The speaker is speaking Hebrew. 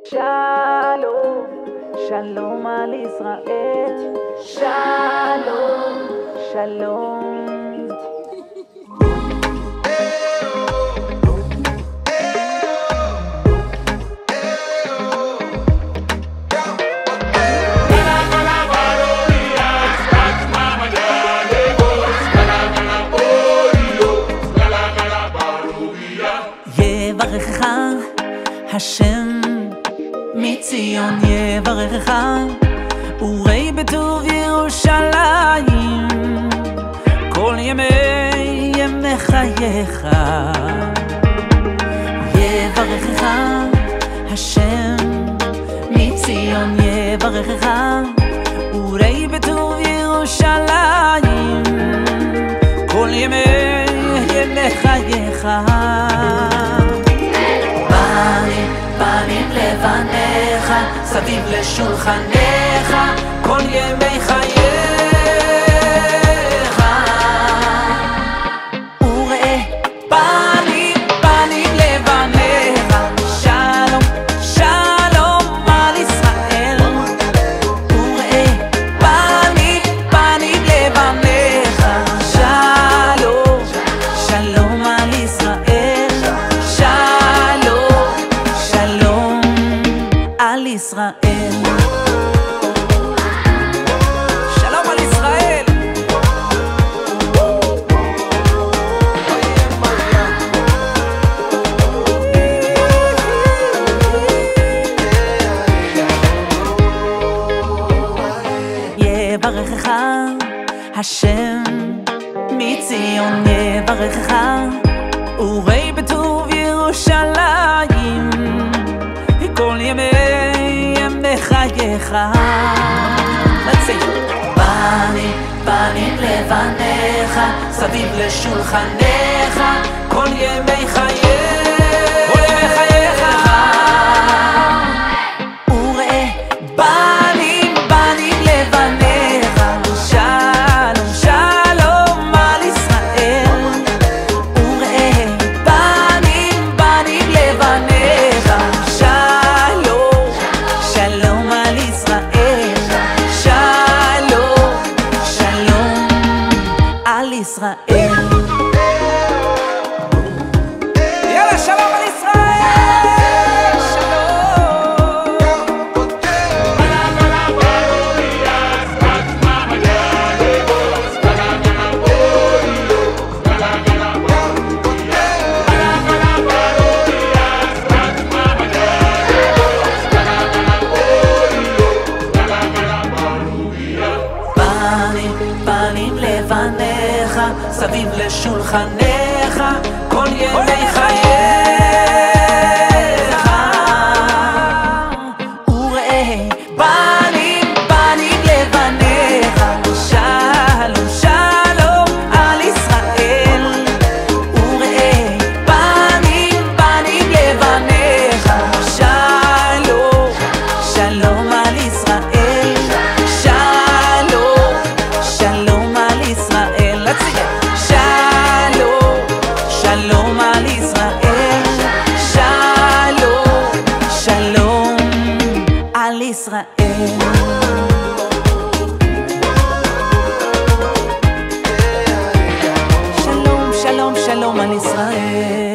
שלום, שלום על ישראל, שלום, שלום. יברכך השם מציון, יברכך וראה בטוב ירושלים כל ימי חייך. יברכך השם מציון, יברכך וראה בטוב ירושלים כל ימי חייך. פנים לבניך, סביב לשולחניך, כל ימי חייך. וראה פנים לבניך, שלום, שלום על ישראל. וראה פנים לבניך, שלום, שלום על ישראל. ישראל, שלום על ישראל. יברכך השם מציון, יברכך וראה בטוב ירושלים כל ימי חייך. פנים לבניך, סביב לשולחניך, כל ימי חייך. וראה פנים לבניך, שלום, שלום על ישראל. וראה פנים לבניך, שלום, שלום על ישראל. שלום, שלום על ישראל. יאללה, שלום על ישראל. פנים לבניך, סביב לשולחניך, כל ימי חייך. וראה פנים לבניך, שלום, שלום על ישראל. וראה פנים לבניך, שלום, שלום על ישראל. שלום על ישראל, שלום, שלום על ישראל. שלום, שלום על ישראל. שלום, שלום, שלום על ישראל.